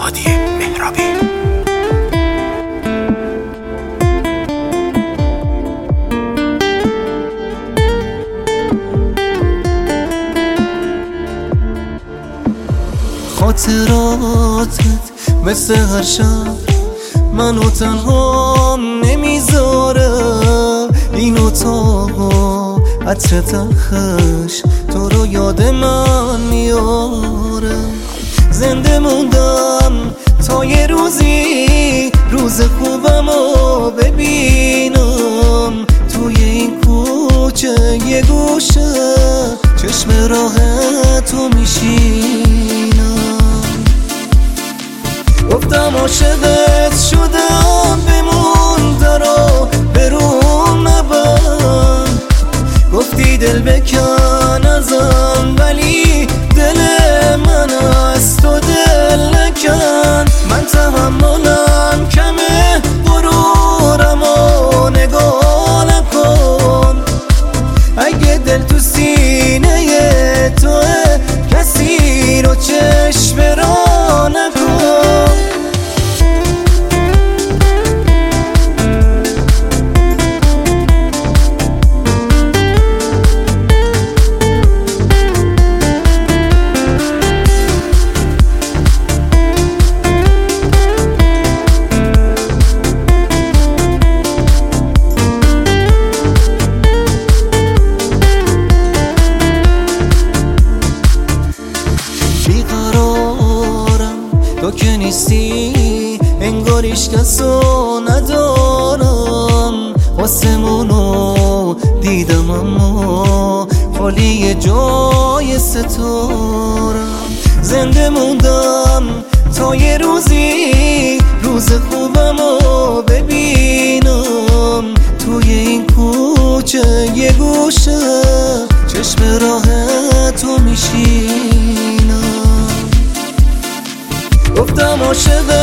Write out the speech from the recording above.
هادی مهرابی. خاطراتت مثل هر شب منو تنها نمیذاره، این اتاق عطر تلخش تو رو یاد من میاره. زنده موندم تا یه روزی روز خوبمو ببینم، توی این کوچه یه گوشه چشم راه تو میشینم. گفتم عاشقت شدم بمون درو برون نبند، گفتی دل بکن ازم ولی دل من از تو دل نکن. من تحملم کمه غرورمو نگاه نکن، اگه دل تو سینه توه کسی رو چشم را نکن. تو که نیستی انگار هیچ کسو ندارم، آسمونو دیدم اما خالی جای ستارم. زنده موندم تا یه روزی روز خوبمو ببینم، توی این کوچه یه گوشه چشم راه تو میشینم. گفتم عاشقت